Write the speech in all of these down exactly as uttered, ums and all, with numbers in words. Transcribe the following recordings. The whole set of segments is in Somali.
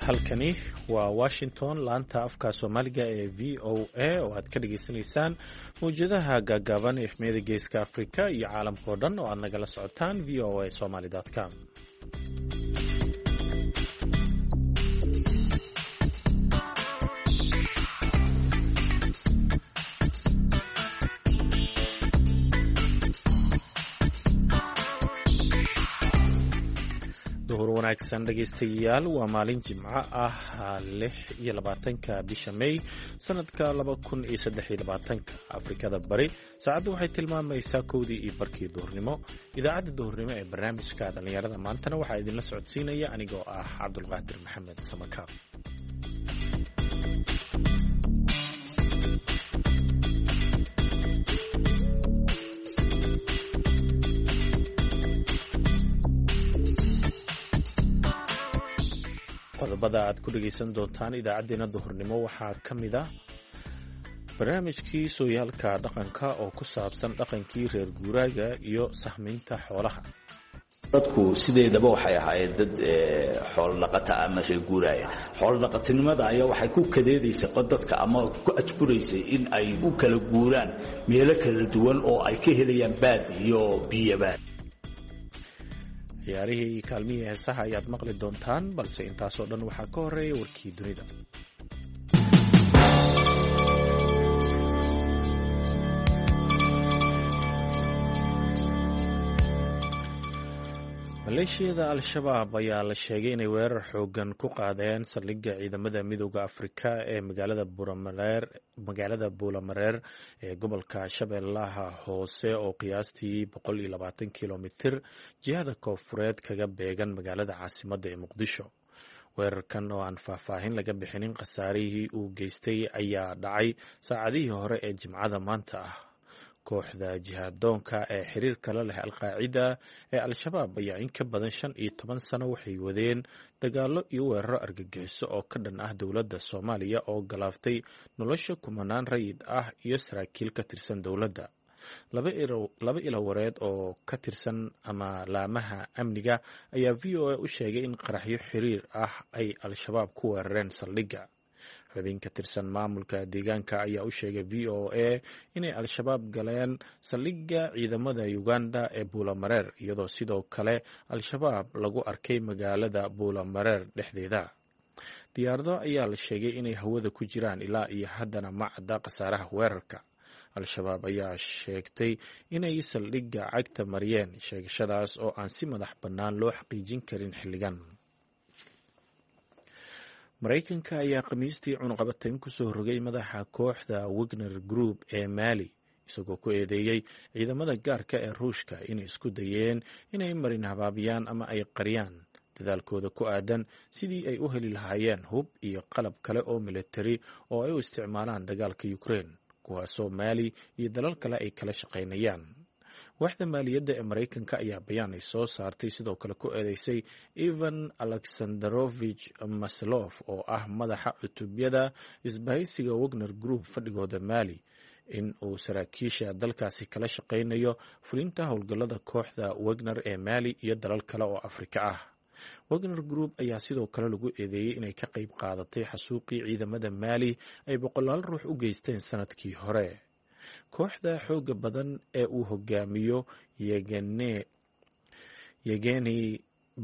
halkani waa Washington laanta afka Soomaaliga ee V O A oo aad ka dhageysanaysaan mowjadaha gaagaaban ee xmeeda geeska Afrika iyo caalamka oo dhan oo aad nagala socotaan v o a somali dot com. wanaagsan dhageystayaal waa maalin jimco ah lix iyo labaatanka bisha May sanadka laba kun iyo saddex iyo labaatanka Afrikada Bari saacadu waxay tilmaamaysaa kowdii iyo barkii duhurnimo idaacadda duhurnimo ee barnaamijka dhalinyarada maantana waxaa idinla socodsiinaya anigoo ah Cabdulqaadir Maxamed Samakaab. qodobada aad ku dhageysan doontaan idaacadeena duhurnimo waxaa ka mid ah barnaamijkii sooyaalka dhaqanka oo ku saabsan dhaqankii reer guuraaga iyo sahminta xoolaha. dadku sideedaba waxay ahaayeen dad xoolo dhaqata ama reer guuraaya. xoolo dhaqatinimada ayaa waxay ku kadeedaysay dadka ama ku ajburaysay in ay u kala guuraan meelo kala duwan oo ay ka helayaan baad iyo biyabaad. ciyaarihii kaalmihii heesaha ayaad maqli doontaan balse intaasoo dhan waxaa ka horeeya warkii dunida. maleeshiyada al-shabaab ayaa la sheegay inay weerar xoogan ku qaadeen saldhigga ciidamada midooda Afrika ee magaalada Buuramareer magaalada Buulamareer ee gobolka Shabeellaha Hoose oo qiyaastii boqol iyo labaatan kiiloomitir jihada koonfureed kaga beegan magaalada caasimadda ee Muqdisho. weerarkan oo aan faahfaahin laga bixinin khasaarihii uu geystay ayaa dhacay saacadihii hore ee Jimcada maanta ah. kooxda jihaadoonka ee xiriirka la leh al-qaacida ee al-shabaab ayaa in ka badan shan iyo toban sano waxay wadeen dagaallo iyo weeraro argagixiso oo ka dhan ah dowladda Soomaaliya oo galaaftay nolosha kumanaan rayid ah iyo saraakiil ka tirsan dowladda. laba ilo wareed oo ka tirsan ama laamaha amniga ayaa V O A u sheegay in qaraxyo xiriir ah ay al-shabaab ku weerareen saldhigga. xubin ka tirsan maamulka deegaanka ayaa u sheegay V O A inay al-shabaab galeen saldhigga ciidamada Uganda ee Buulamareer iyadoo sidoo kale al-shabaab lagu arkay magaalada Buulamareer dhexdeeda. diyaarado ayaa la sheegay inay hawada ku jiraan ilaa iyo haddana ma cadda khasaaraha weerarka. al-shabaab ayaa sheegtay inay saldhigga cagta mariyeen sheegashadaas oo aan si madax bannaan loo xaqiijin karin xilligan. Mareykanka ayaa khamiistii cunaqabatayn ku soo rogay madaxa kooxda Wagner Group ee Mali isagoo ku eedeeyey ciidamada gaarka ee Ruushka inay isku dayeen inay marin habaabiyaan ama ay qariyaan dadaalkooda ku aadan sidii ay u heli lahaayeen hub iyo qalab kale oo militari oo ay u isticmaalaan dagaalka Ukraine kuwaasoo Mali iyo dalal kale ay kala shaqaynayaan. waaxda maaliyadda ee Mareykanka ayaa bayaan ay soo saartay sidoo kale ku eedeysay Ivan Alexandrovich Maslov oo ah madaxa cutubyada isbahaysiga Wagner Group fadhigooda Mali in uu saraakiisha dalkaasi kala shaqaynayo fulinta howlgallada kooxda Wagner ee Mali iyo dalal kale oo Afrika ah. Wagner Group ayaa sidoo kale lagu eedeeyey inay ka qayb qaadatay xasuuqii ciidamada Mali ay boqolaal ruux u geysteen sanadkii hore. kooxda xooga badan ee uu hogaamiyo Yevgeny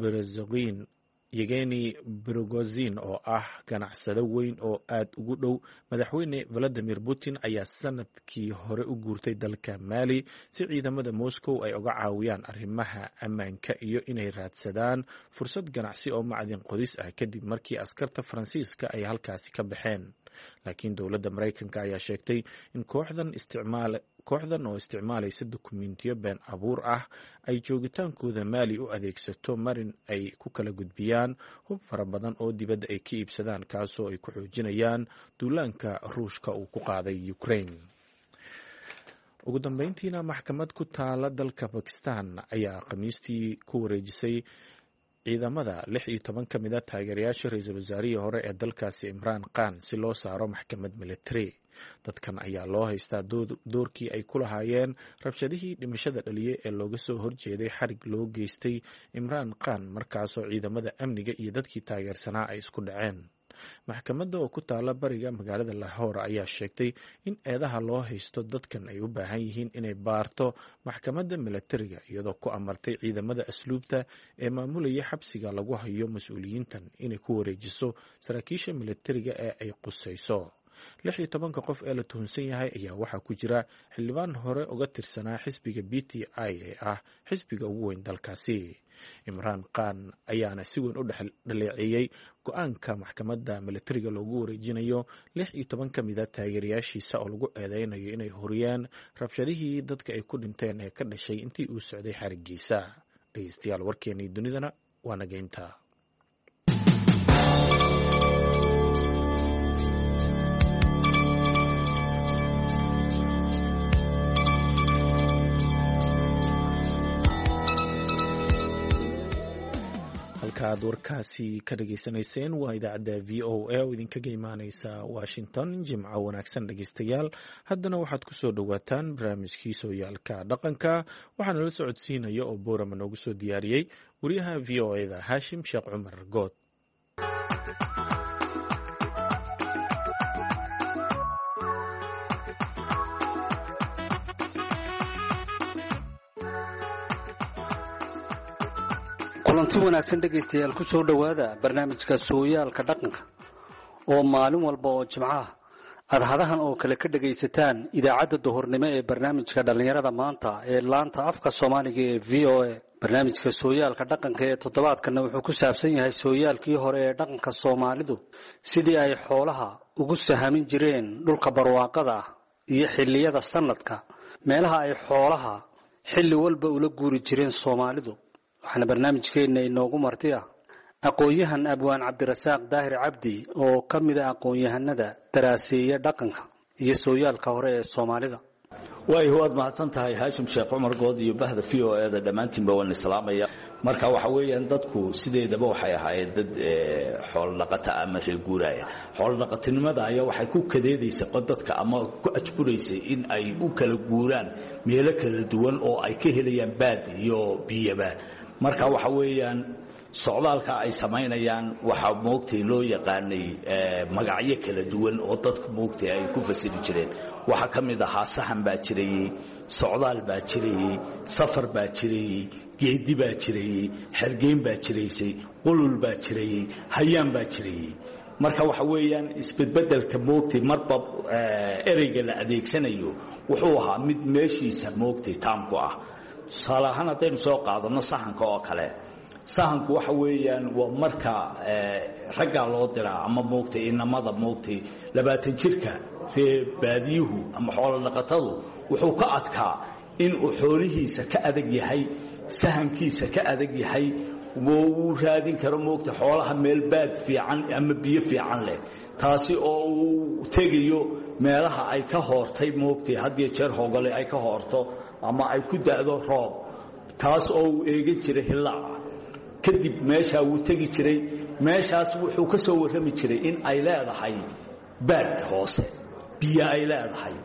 Prigozhin oo ah ganacsade weyn oo aad ugu dhow madaxweyne Vladimir Putin ayaa sanadkii hore u guurtay dalka Mali si ciidamada Moscow ay uga caawiyaan arrimaha ammaanka iyo inay raadsadaan fursad ganacsi oo macdin qodis ah kadib markii askarta Faransiiska ay halkaasi ka baxeen. laakiin dowladda Mareykanka ayaa sheegtay in kooxdan isticmaal kooxdan oo isticmaalaysa dukumiintiyo been abuur ah ay joogitaankooda Mali u adeegsato marin ay ku kala gudbiyaan hub fara badan oo dibadda ay ka iibsadaan kaasoo ay ku xoojinayaan duulaanka Ruushka uu ku qaaday Ukraine. ugu dambeyntiina maxkamad ku taala dalka Pakistan ayaa khamiistii ku wareejisay ciidamada lix iyo toban ka mid a taageerayaasha ra-iisul wasaarihii hore ee dalkaasi imraan khan si loo saaro maxkamad militari. dadkan ayaa loo haystaa doorkii ay ku lahaayeen rabshadihii dhimashada dhaliyey ee looga soo horjeeday xarig loo geystay imraan khan markaasoo ciidamada amniga iyo dadkii taageersanaa ay isku dhaceen. maxkamadda oo ku taala bariga magaalada lahoor ayaa sheegtay in eedaha loo haysto dadkan ay u baahan yihiin inay baarto maxkamadda milatariga, iyadoo ku amartay ciidamada asluubta ee maamulaya xabsiga lagu hayo mas-uuliyiintan inay ku wareejiso saraakiisha milatariga ee ay qusayso. lix iyo tobanka qof ee la tuhunsan yahay ayaa waxaa ku jira xildhibaan hore uga tirsanaa xisbiga b t i ee ah xisbiga ugu weyn dalkaasi. imraan khan ayaana si weyn u dhaleeceeyey go-aanka maxkamadda milatariga loogu wareejinayo lix iyo toban ka mid a taageerayaashiisa oo lagu eedeynayo inay horiyeen rabshadihii dadka ay ku dhinteen ee ka dhashay intii uu socday xarigiisa. dhegeystayaal, warkeenii dunidana waa nageynta. halkaaad warkaasi ka dhageysanayseen waa idaacadda v o a oo idinkaga imaaneysa washington. jimco wanaagsan dhegeystayaal, haddana waxaad ku soo dhowaataan barnaamijkii sooyaalka dhaqanka. waxaana la socodsiinaya oo boorama noogu soo diyaariyey wariyaha v o a da haashim sheekh cumar good. kulanti wanaagsan dhegaystayaal, ku soo dhowaada barnaamijka sooyaalka dhaqanka oo maalin walba oo jimcaha aad hadahan oo kale ka dhagaysataan idaacadda duhurnimo ee barnaamijka dhallinyarada maanta ee laanta afka soomaaliga ee v o a. barnaamijka sooyaalka dhaqanka ee toddobaadkana wuxuu ku saabsan yahay sooyaalkii hore ee dhaqanka soomaalidu, sidii ay xoolaha ugu sahamin jireen dhulka barwaaqada ah iyo xilliyada sanadka, meelaha ay xoolaha xilli walba ula guuri jireen soomaalidu. waxaana barnaamijkeenna inoogu marti ah aqoon-yahan abwaan cabdirasaaq daahir cabdi oo ka mid a aqoon-yahanada daraaseeya dhaqanka iyo sooyaalka hore ee soomaalida. waay waad mahadsan tahay haashim sheekh cumar good iyo bahda v o e da dhammaantiinba waan islaamaya. marka waxa weeyaan dadku sideedaba waxay ahaayeen dad xoolo dhaqata ama reer guuraaya. xoolo dhaqatinimada ayaa waxay ku kadeedaysa dadka ama ku ajburaysay in ay u kala guuraan meelo kala duwan oo ay ka helayaan baad iyo biyaba. marka waxa weeyaan socdaalka ay samaynayaan waxaa moogtay loo yaqaanay magacyo kala duwan oo dadku moogtay ay ku fasiri jireen. waxaa ka mid ahaa sahan baa jirayey, socdaal baa jirayey, safar baa jirayey, geedi baa jirayey, xergeyn baa jiraysay, qulul baa jirayey, hayaan baa jirayey. marka waxa weeyaan isbedbedelka moogtay marba ereyga la adeegsanayo wuxuu ahaa mid meeshiisa moogtay taamku ah. tusaale ahaan haddaynu soo qaadano sahanka oo kale, sahanku waxa weeyaan waa marka raggaa loo diraa ama moogtay inamada moogtay labaatan jirka ree baadiyuhu ama xoolo dhaqatadu wuxuu ka adkaa inuu xoolihiisa ka adag yahay, sahankiisa ka adag yahay, uu raadin karo moogtay xoolaha meel baad fiican ama biyo fiican leh, taasi oo uu tegayo meelaha ay ka hoortay moogtay hadiyo jeer hogole ay ka hoorto ama ay ku da'do roob, taas oo uu eegan jiray hilaaca. kadib meeshaa wuu tegi jiray, meeshaas wuxuu ka soo warrami jiray in ay leedahay baad hoose, biyo ay leedahay,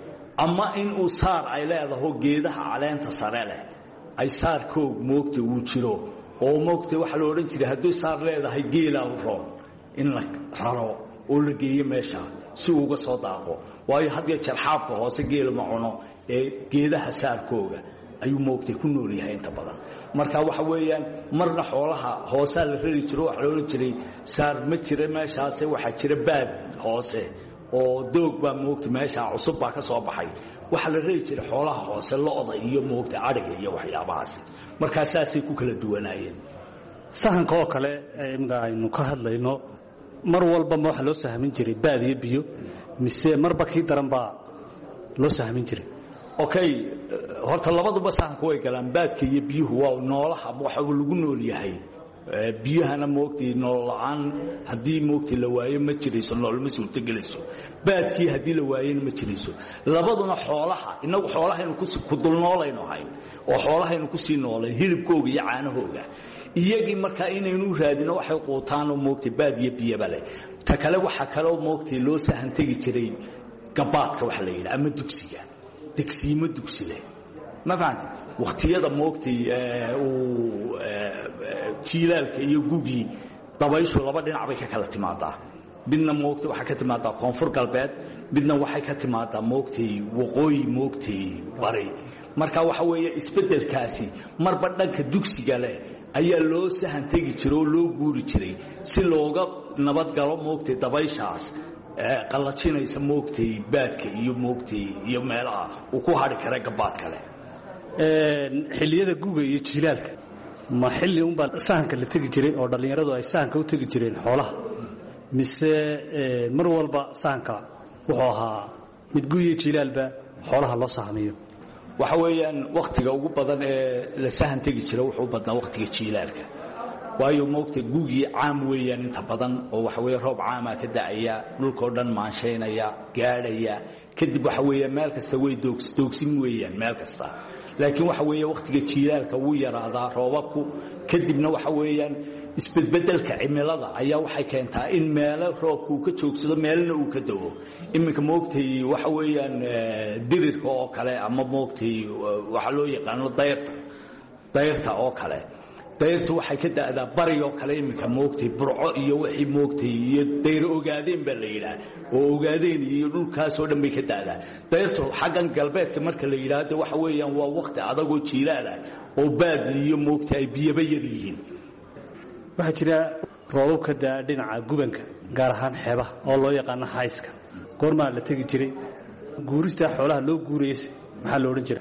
ama in uu saar ay leedaho geedaha caleenta sare leh ay saarkoog moogtay uu jiro oo moogtay waxaa la odhan jiray hadduu saar leedahay geelaa u roon in la raro oo la geeyo meesha si uu uga soo daaqo. waayo hadiyo jeer xaabka hoose geela ma cuno ee geedaha saarkooga ayuu moogtay ku nool yahay inta badan. marka waxa weeyaan marna xoolaha hoosaa la rari jiro, waxa la odhan jiray saar ma jira meeshaase, waxaa jira baad hoose oo doog baa moogtay meeshaa cusub baa ka soo baxay, waxaa la rari jiray xoolaha hoose, lo-da iyo moogtay adhiga iyo waxyaabahaasi. markaa saasay ku kala duwanaayeen. sahanka oo kale imika aynu ka hadlayno, mar walba ma waxa loo sahmin jiray baad iyo biyo, mise marba kii daran baa loo sahmin jiray? okay, horta labaduba sahanka way galaan. baadka iyo biyuhu waa noolaha waxa lagu nool yahay biyahana moogtay nolol la'aan haddii moogtay la waayo ma jirayso nolol ma suurtagelayso baadkii haddii la waayona ma jirayso labaduna xoolaha inagu xoolahaynu ku dul noolayno hayn oo xoolahaynu ku sii noolayn hilibkooga iyo caanahooga iyagii markaa inaynu raadino waxay quutaan oo moogtay baad iyo biyaba leh ta kale waxa kale oo moogtay loo sahan tegi jiray gabaadka waxa la yidhaha ama dugsiga degsiimo dugsi leh ma fahanti waqtiyada moogtay uu jiilaalka iyo gugii dabayshu laba dhinac bay ka kala timaadaa midna moogtay waxay ka timaadaa koonfur galbeed midna waxay ka timaadaa moogtay waqooyi moogtay bari marka waxa weeye isbeddelkaasi marba dhanka dugsiga leh ayaa loo sahan tegi jiray oo loo guuri jiray si looga nabad galo moogtay dabayshaas qallajinaysa moogtay baadka iyo moogtay iyo meelaha uu ku hadhi kara gabaad kale xilliyada guga iyo jiilaalka ma xilli unbaa sahanka la tegi jiray oo dhallinyaradu ay sahanka u tegi jireen xoolaha mise mar walba sahanka wuxuu ahaa mid gu iyo jiilaalba xoolaha loo sahamiyo waxa weeyaan wakhtiga ugu badan ee la sahan tegi jira wuxuu badnaa wakhtiga jiilaalka waayo moogtay gugii caam weeyaan inta badan oo waxa weeye roob caama ka da'aya dhulkoo dhan maanshaynaya gaadhaya kadib waxa weeye meel kasta way doogsin weeyaan meel kasta laakiin waxa weeye wakhtiga jiilaalka wuu yaraadaa roobabku kadibna waxa weeyaan isbedbedelka cimilada ayaa waxay keentaa in meelo roobku uu ka joogsado meelna uu ka da'o iminka moogtay waxa weeyaan dirirka oo kale ama moogtay waxa loo yaqaano dayrta dayrta oo kale dayrtu waxay ka da'daa bari oo kale iminka moogtay burco iyo wixii moogtay iyo dayr ogaadeen baa la yidhaah oo ogaadeen iyo dhulkaasoo dhan bay ka da'daa dayrtu xaggan galbeedka marka la yidhaahdo waxa weeyaan waa wakhti adagoo jiilaal ah oo baad iyo moogtay ay biyaba yar yihiin waxaa jira roobab ka daa dhinaca gubanka gaar ahaan xeebaha oo loo yaqaano hayska goormaa la tegi jiray guuristaa xoolaha loo guuraysa maxaa lo odhan jira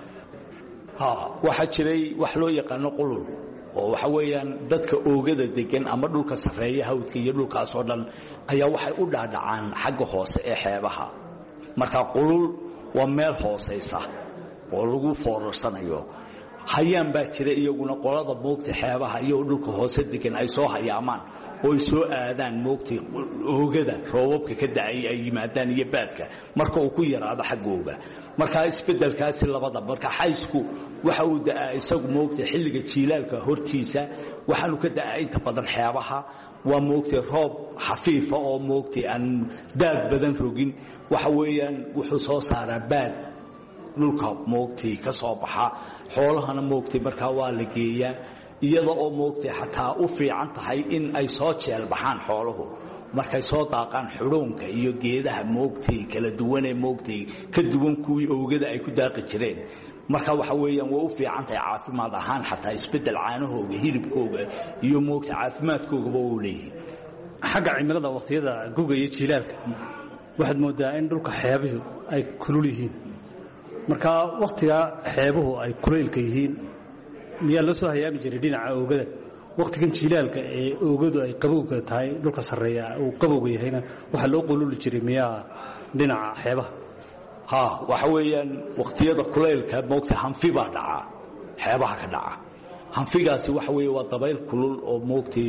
ha waxaa jiray wax loo yaqaano qulul oo waxa weeyaan dadka oogada degan ama dhulka sarreeya hawdka iyo dhulkaasoo dhan ayaa waxay u dhaadhacaan xagga hoose ee xeebaha marka qulul waa meel hoosaysa oo lagu foorarsanayo hayaan baa jira iyaguna qolada moogtay xeebaha iyo dhulka hoose degan ay soo hayaamaan oo ay soo aadaan moogtay oogada roobabka ka da'ay ay yimaadaan iyo baadka marka uu ku yaraado xaggooga marka isbeddelkaasi labada marka xaysku waxa uu da'aa isagu moogtay xilliga jiilaalka hortiisa waxaanu ka da'aa inta badan xeebaha waa moogtay roob xafiifa oo moogtay aan daad badan rogin waxa weeyaan wuxuu soo saaraa baad dhulka moogtay ka soo baxa xoolahana moogtay markaa waa la geeyaa iyada oo moogtay xataa u fiican tahay in ay soo jeel baxaan xooluhu markay soo daaqaan xudhoonka iyo geedaha moogtay kala duwanee moogtay ka duwan kuwii oogada ay ku daaqi jireen marka waxa weeyaan way u fiican tahay caafimaad ahaan xataa isbeddel caanahooga hilibkooga iyo moogtay caafimaadkoogaba uu leeyahay xagga cimilada wakhtiyada guga iyo jiilaalka waxaad moodaa in dhulka xeebuhu ay kulul yihiin marka wakhtiga xeebuhu ay kulaylka yihiin miyaa loo soo hayaami jiray dhinaca oogada wakhtigan jiilaalka ee oogadu ay qabowga tahay dhulka sarreeya uu qabowga yahayna waxaa loo qululi jiray miyaa dhinaca xeebaha ha waxa weeyaan wakhtiyada kulaylka moogtay hanfi baa dhacaa xeebaha ka dhaca hanfigaasi waxa weeye waa dabayl kulul oo moogtay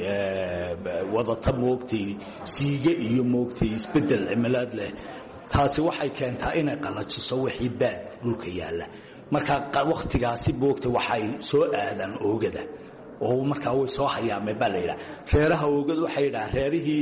wadata moogtay siiga iyo moogtay isbeddel cimilaad leh taasi waxay keentaa inay qallajiso wixii baad dhulka yaalla marka wakhtigaasi moogtay waxay soo aadaan oogada oo markaa way soo hayaamay baa la yidhaha reeraha oogada waxay yidhaha reerihii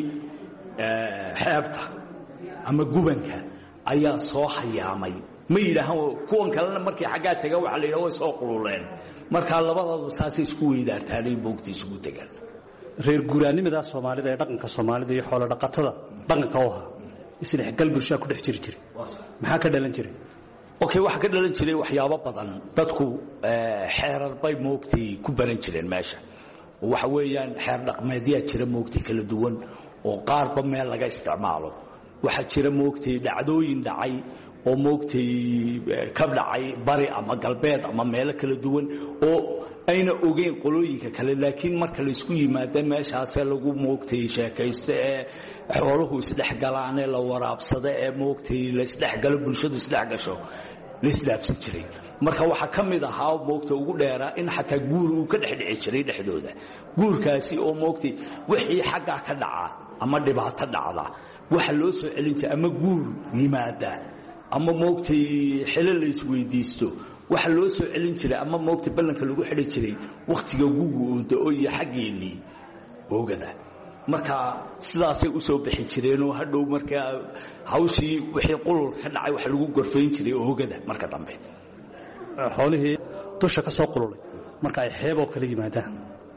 xeebta ama gubanka ayaa soo hayaamay ma yidhaahaan kuwan kalena markay xaggaa tagaan waxa la yidhaha way soo qululeen markaa labadoodu saasay isku weydaartaanay moogtay isugu tegaan reer guuraanimada soomaalida ee dhaqanka soomaalida iyo xoolo dhaqatada dhaqanka u ahaa isdhexgal bulshada ku dhex jiri jiray maxaa ka dhalan jiray okay waxa ka dhalan jiray waxyaabo badan dadku xeerar bay moogtay ku baran jireen meesha waxa weeyaan xeer dhaqmeedyaa jira moogtay kala duwan oo qaarba meel laga isticmaalo waxa jira moogtay dhacdooyin dhacay oo moogtay ka dhacay bari ama galbeed ama meelo kala duwan oo ayna ogeyn qolooyinka kale laakiin marka la isku yimaado meeshaasee lagu moogtay sheekaysto ee xooluhu isdhexgalaanee la waraabsado ee moogtay la isdhexgalo bulshadu isdhexgasho la isdhaafsan jiray marka waxa kamid ahaa moogta ugu dheeraa in xataa guur uu ka dhexdhici jiray dhexdooda guurkaasi oo moogtay wixii xagga ka dhaca ama dhibaato dhacda waxa loo soo celin jiray ama guur yimaada ama moogtay xilal la isweydiisto waxa loo soo celin jiray ama moogtay ballanka lagu xidhi jiray waqtiga gugu oo iyo xageeni oogada marka sidaasay u soo bixi jireen oo hadhow marka hawshii wixii qulul ka dhacay waxa lagu gorfayn jiray oogada marka dambe xoolihii dusha ka soo qululay marka ay xeeb oo kala yimaadaan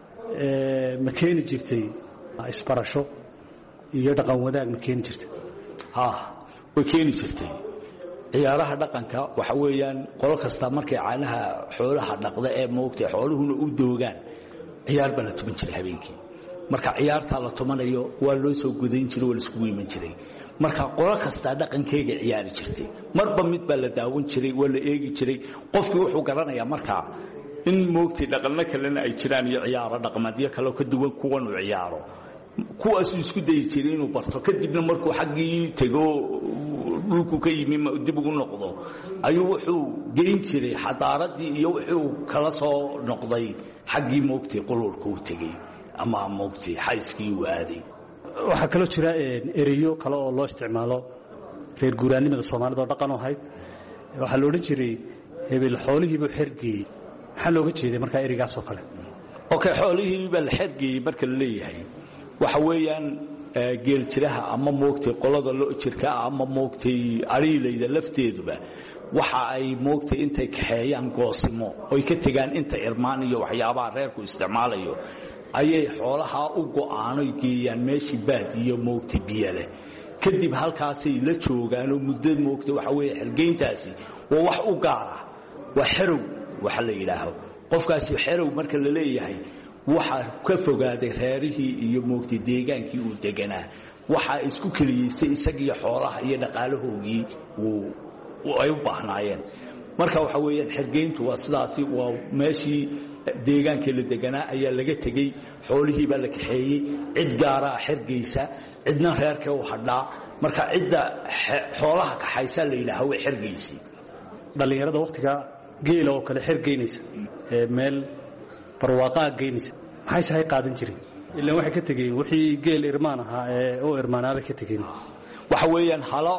ee ma keeni jirtay isbarasho iyo dhaqan wadaag ma keeni jirtay ha way keeni jirtay ciyaaraha dhaqanka waxa weeyaan qolo kasta markay caanaha xoolaha dhaqda ee moogtay xooluhuna u doogaan ciyaar bala tuman jiray habeenkii marka ciyaarta la tumanayo waa loo soo gudayn jiray wala isku weeman jiray marka qolo kasta dhaqankeega ciyaari jirtay marba mid baa la daawan jiray wala eegi jiray qofkii wuxuu garanayaa marka in moogtay dhaqanna kalena ay jiraan iyo ciyaaro dhaqameedyo kale ka duwan kuwan uu ciyaaro kuwaas isku day jiray inuu barto kadibna markuu xaqii tago dhulku ka yimi dib ugu noqdo ayuu wuxuu geyn jiray xadaaradii iyo wuxuu kala soo noqday xaqii moogtay qululka uu tagay ama moogtay xayskii uu aaday waxa kale jira eriyo kale oo loo isticmaalo reer guuraanimada Soomaalida oo dhaqan oo hayd waxa loo oran jiray hebel xoolihiiba xirgii waxa looga jeeday marka erigaas oo kale okay xoolihiiba la xirgii marka la leeyahay waxa weeyaan geel jiraha ama moogtay qolada loo jirka ama moogtay ariilayda lafteeduba waxa ay moogtay intay kaxeeyaan goosimo oo ka tagaan inta irmaan iyo waxyaabaha reerku isticmaalayo ayay xoolaha u go'aano geeyaan meeshii baad iyo moogtay biyale kadib halkaasay la joogaan oo muddo moogtay waxa weeye xirgeyntaasi waa wax u gaar ah waa xerow waxa la yiraahdo qofkaasi xerow marka la leeyahay waxa ka fogaaday reerihii iyo moogtay deegaankii uu deganaa waxa isku kaliyeysay isaga xoolaha iyo dhaqaalahoogii uu ay u baahnaayeen marka waxa weeyaan xirgeyntu waa sidaasi waa meeshii deegaankii la deganaa ayaa laga tagay xoolihii baa la kaxeeyay cid gaar ah xirgeysa cidna reerka u hadhaa marka cidda xoolaha ka xaysa la ilaahay way xirgeysi dhalinyarada waqtiga geel oo kale xirgeynaysa ee meel barwaaqo geynaysa maxay sahay qaadan jiray ilaa waxa ka tagay wixii geel irmaan ahaa ee oo irmaanaaba ka tagay waxa weeyaan halo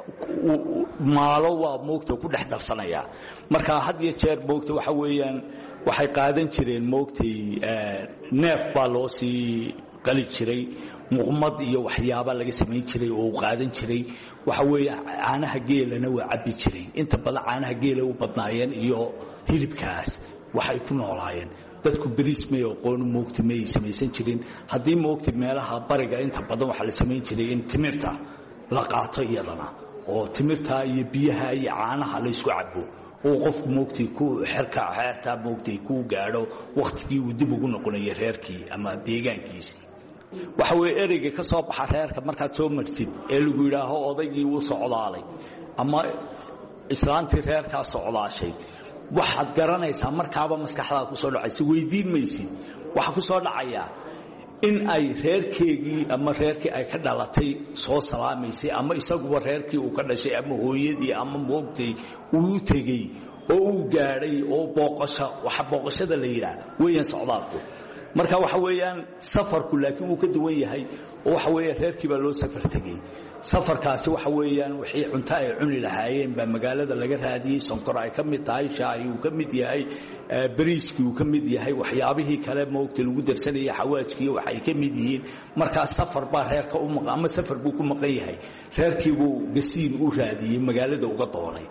maalo waa moogta ku dhex darsanaya marka had iyo jeer moogta waxa weeyaan waxay qaadan jireen moogtay neef baa loo sii qali jiray muqmad iyo waxyaabo laga sameyn jiray oo qaadan jiray waxa weeye caanaha geelana waa cabbi jiray inta badan caanaha geela u badnaayeen iyo hilibkaas waxay ku noolaayeen dadku bariis may aqoon moogtay may samaysan jirin hadii moogtay meelaha bariga inta badan waxa la sameyn jiray in timirta la qaato iyadana oo timirta iyo biyaha iyo caanaha la isku cabbo oo qofku moogtay ku xirka xeerta moogtay ku gaadho waqtigii uu dib ugu noqonayo reerkii ama deegaankiisa waxa weeye ereyga ka soo baxa reerka markaad soo martid ee lagu yiraaho odaygii uu socdaalay ama islaantii reerka socdaashay waxaad garanaysaa markaaba maskaxdaada ku soo dhacaysa weydiin maysid waxa ku soo dhacaya in ay reerkeegii ama reerkii ay ka dhalatay soo salaamaysay ama isaguba reerkii uu ka dhashay ama hooyadii ama moogtay uu tagay oo uu gaaray oo booqasho waxa booqashada la yiraahdo weeyaan socdaalku marka waxa weeyaan safarku laakiin uu ka duwan yahay oo waxa weeye reerkii baa loo safar tagay safarkaasi waxa weeyaan wixii cunto ay cuni lahaayeen baa magaalada laga raadiyay sonkor ay ka mid tahay shaay uu ka mid yahay bariiskii uu ka mid yahay waxyaabihii kale moogtay lagu darsanayay xawaajkii waxay ka mid yihiin marka safar baa reerka u maqan ama safar buu ku maqan yahay reerkii buu gasiin u raadiyay magaalada uga doonay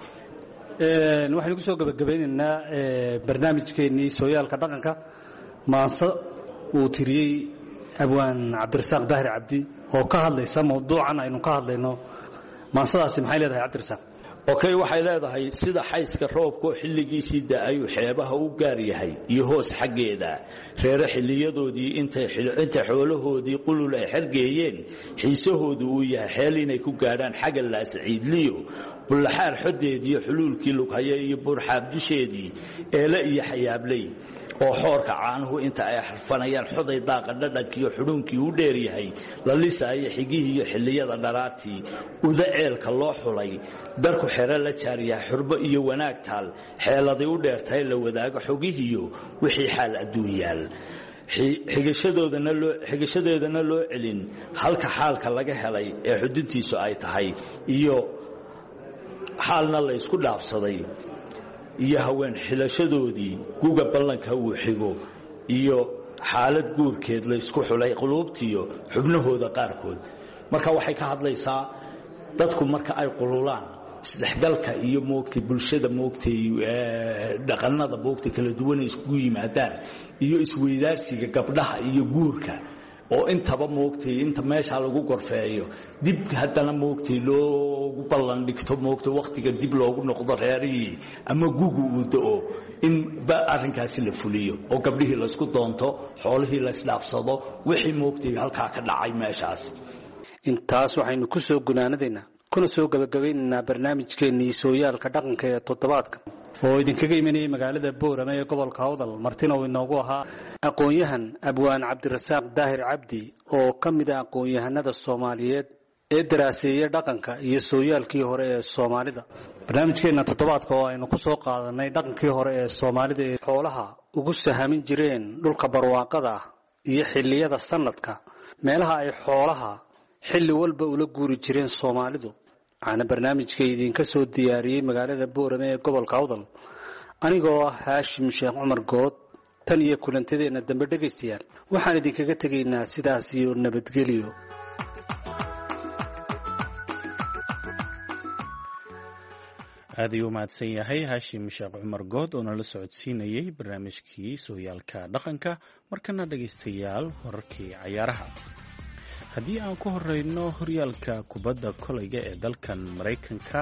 ee waxaan ku soo gabagabaynaynaa barnaamijkeennii sooyaalka dhaqanka maansa uu tiriyay abwaan cabdirasaaq daahir cabdi oo ka hadlaysa mawduucan aynu ka hadlayno maasadaasi maxay leedahay cabdirasaaq okay waxay leedahay sida xayska roobka xilligiisii da'ay xeebaha u gaar yahay iyo hoos xageeda reer xilliyadoodii intay inta xoolahoodii qulul ay xirgeeyeen xiisahoodu uu yahay xeel inay ku gaaraan xagal la saciidliyo bulaxaar xodeedii xuluulkii lughaya iyo burxaab dusheedii eela iyo xayaablay oo xoorka caanuhu inta ay xarfanayaan xoday daaqa dhadhankiiyo xudhuunkii u dheer yahay la lisaayo xigihii iyo xilliyada dharaartii uda ceelka loo xulay darku xero la jaariyaa xurbo iyo wanaag taal xeeladay u dheertahay la wadaago xogihiiyo wixii xaal adduun yaal xigashadeedana loo celin halka xaalka laga helay ee xuduntiisu ay tahay iyo xaalna la isku dhaafsaday iyo haween xilashadoodii guga ballanka uu xigo iyo xaalad guurkeed la isku xulay quluubtiyo xubnahooda qaarkood marka waxay ka hadlaysaa dadku marka ay qululaan isdhexgalka iyo moogtay bulshada moogtay dhaqannada moogtay kala duwan isku yimaadaan iyo isweydaarsiga gabdhaha iyo guurka oo intaba moogtay inta meesha lagu gorfeeyo dib haddana moogtay loogu ballan dhigto moogtay waqtiga dib loogu noqdo reerihii ama gugu uu da'o in ba arrinkaasi la fuliyo oo gabdhihii la isku doonto xoolihii la isdhaafsado wixii moogtay halkaa ka dhacay meeshaas intaas waxaynu ku soo gunaanadaynaa kuna soo gabagabaynaynaa barnaamijkeennii sooyaalka dhaqanka ee toddobaadka oo idinkaga imanayay magaalada boorama ee gobolka awdal martina uu inoogu ahaa aqoon-yahan abwaan cabdirasaaq daahir cabdi oo ka mid ah aqoon-yahanada soomaaliyeed ee daraaseeya dhaqanka iyo sooyaalkii hore ee soomaalida barnaamijkeenna toddobaadka oo aynu ku soo qaadanay dhaqankii hore ee soomaalida ee xoolaha ugu sahamin jireen dhulka barwaaqada ah iyo xilliyada sanadka meelaha ay xoolaha xilli walba ula guuri jireen soomaalidu waxaana barnaamijka idinka soo diyaariyey magaalada boorame ee gobolka awdal anigoo ah haashim sheekh cumar good tan iyo kulantadeenna dambe dhegaystayaal waxaan idinkaga tegaynaa sidaas iyo nabadgelyo aad ayuu mahadsan yahay haashim sheekh cumar good oo nala socodsiinayey barnaamijkii sooyaalka dhaqanka markana dhegaystayaal wararkii cayaaraha haddii aan ku horeyno horyaalka kubadda koleyga ee dalkan maraykanka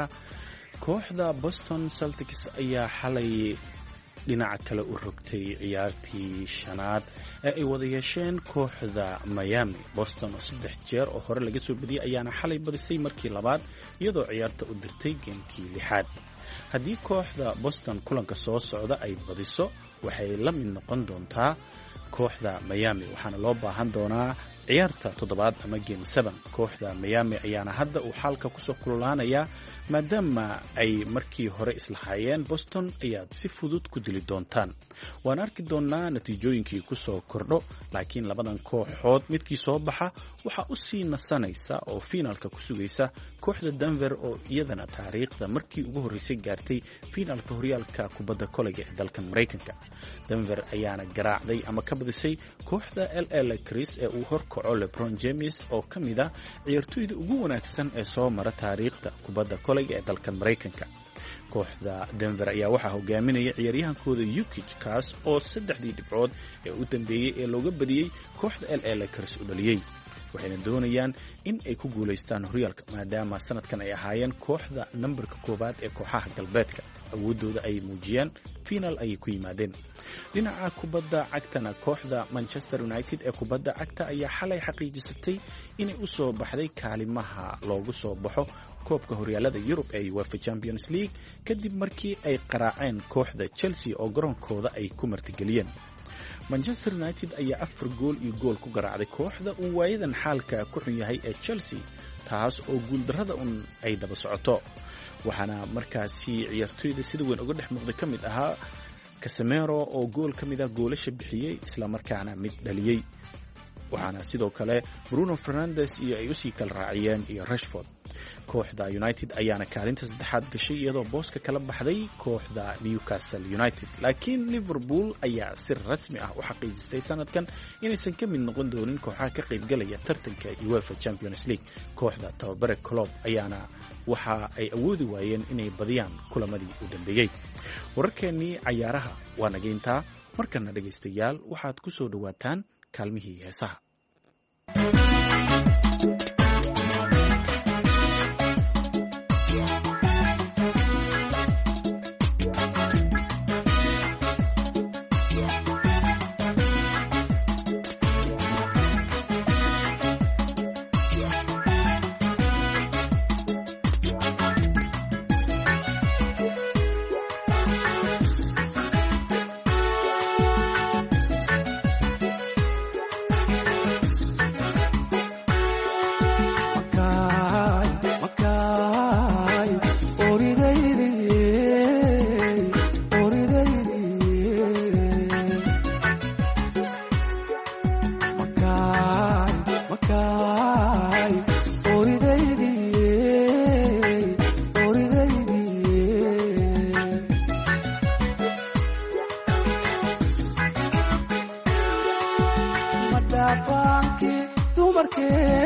kooxda boston celtics ayaa xalay dhinaca kale u rogtay ciyaartii shanaad ee ay wada yeesheen kooxda miami boston oo saddex jeer oo hore laga soo badiyey ayaana xalay badisay markii labaad iyadoo ciyaarta u dirtay geemkii lixaad haddii kooxda boston kulanka soo socda ay badiso waxay la mid noqon doontaa kooxda miami waxaana loo baahan doonaa ciyaarta toddobaad ama game seven kooxda miami ayaana hadda uu xaalka kusoo kululaanayaa maadaama ay markii hore islahaayeen boston ayaad si fudud ku dili doontaan waan arki doonaa natiijooyinkii kusoo kordho laakiin labadan kooxood midkii soo baxa waxaa u sii nasanaysa oo fiinaalka ku sugaysa kooxda denver oo iyadana taariikhda markii ugu horreysay gaartay fiinaalka horyaalka kubadda koleyga ee dalkan maraykanka denver ayaana garaacday ama ka badisay kooxda l a lakers ee uu horkaco lebron james oo ka mid ah ciyaartooyda ugu wanaagsan ee soo mara taariikhda kubadda koleyga ee dalkan maraykanka kooxda denver ayaa waxaa hogaaminaya ciyaaryahankooda yukij kaas oo saddexdii dhibcood ee u dambeeyey ee looga badiyey kooxda l a lakers u dhaliyey waxayna doonayaan in ay ku guulaystaan horyaalka maadaama sanadkan ay ahaayeen kooxda nambarka koowaad ee kooxaha galbeedka awooddooda ay muujiyeen fiinaal ayay ku yimaadeen dhinaca kubadda cagtana kooxda manchester united ee kubadda cagta ayaa xalay xaqiijisatay inay u soo baxday kaalimaha loogu soo baxo koobka horyaalada yurub ee uefa champions league kadib markii ay qaraaceen kooxda chelsea oo garoonkooda ay ku martigeliyeen manchester united ayaa afar gool iyo gool ku garaacday kooxda uu waayadan xaalka ku xun yahay ee chelsea taas oo guuldarrada un ay daba socoto waxaana markaasi ciyaartooyda sida weyn uga dhex muuqday ka mid ahaa casemiro oo gool ka mid ah goolasha bixiyey islamarkaana mid dhaliyey waxaana sidoo kale bruno fernandes iyo ay usii kala raaciyeen iyo rashford kooxda united ayaana kaalinta saddexaad gashay iyadoo booska kala baxday kooxda newcastle united laakiin liverpool ayaa si rasmi ah u xaqiijistay sanadkan inaysan ka mid noqon doonin kooxaha ka qaybgalaya tartanka uefa champions league kooxda tababare club ayaana waxa ay awoodi waayeen inay badiyaan kulamadii u dambeeyey wararkeennii cayaaraha waa nageyntaa markana dhegaystayaal waxaad ku soo dhowaataan kaalmihii heesaha makaay oridaydii oridaydii madhafaankii dumarkee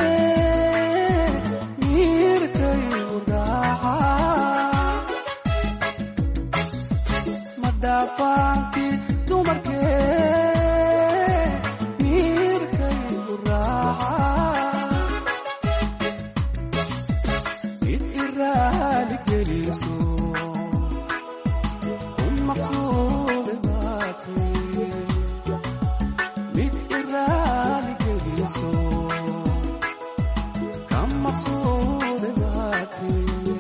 miirkaygu raaca madhafaankii dumarkee miirkaygu raaca mid iraali geliso un maqsuude baatay mid iraali geliso kan maqsuude baatay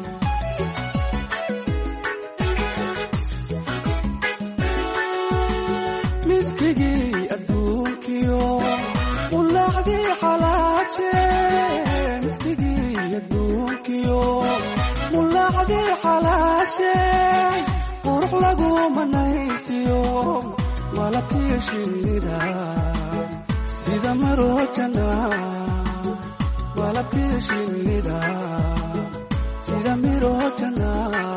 miskigii adduunkiyo mulaacdii xalaashe miskigii adduunkiyo mulaacdii xalaashe qurux lagu manaysiyo malabkii shinnida sida marojana malabkii shinnida sida mirojana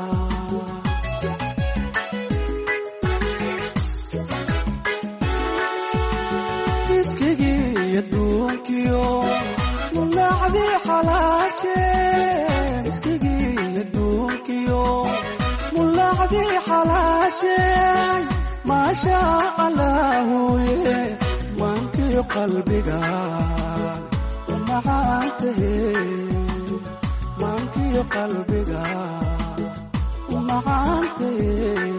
miskigii adduunkiyo mulaacdii xalaashe miskigii adduunkiyo mulaacdii xalaashe maasha allaahuye maankiyo qalbiga umacaantahe maankiyo qalbiga umacaantahe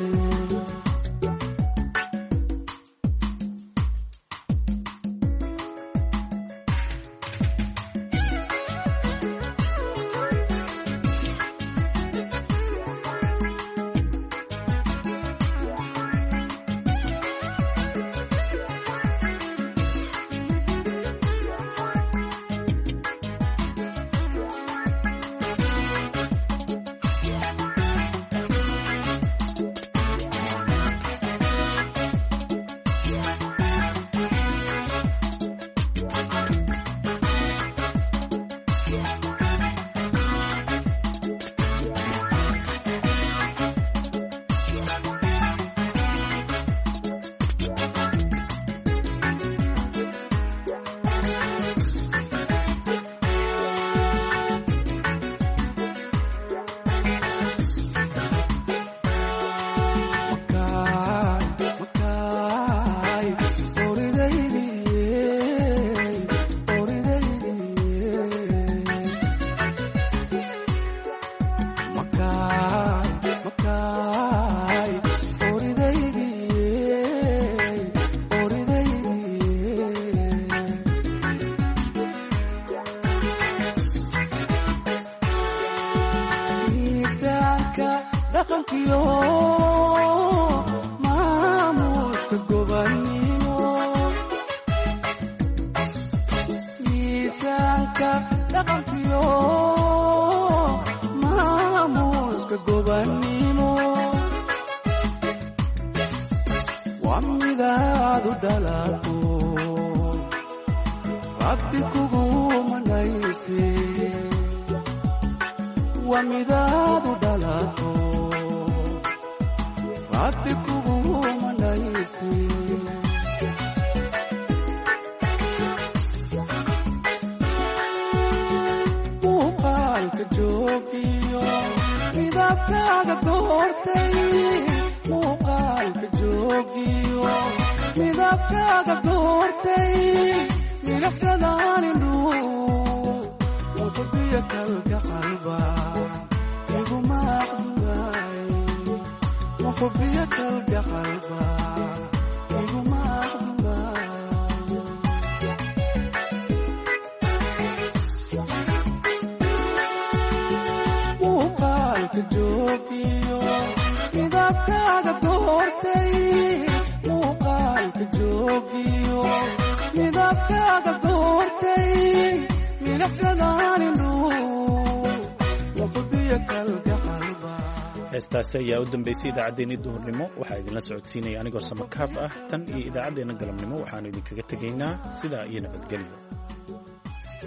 dhaqankiyo maamuuska gobannimo miisaanka dhaqankiyo maamuuska gobannimo waa midaadu dhalato rabbi kugu manayse waa midaadu dhalato rabbi kugu manayse muuqaalka joogiyo midabkaaga doortay muuqaalka joogiyo midabkaaga doortay milixsadaanindhu muqbiya kalka qalba iguma aqdugaay muqbiya kalka qalba iguma aqdugaay muuqaalka joogiyo midabkaaga doortay muuqaalka joogiyo midabkaaga doortay milixsadaanindhu muqbiya kalka qalba. heestaasi ayaa u dambeysay idaacaddeenii duhurnimo waxaa idinla socodsiinaya anigoo samakaab ah tan iyo idaacaddeenna galabnimo waxaanu idinkaga tegaynaa sidaa iyo nabadgelyo.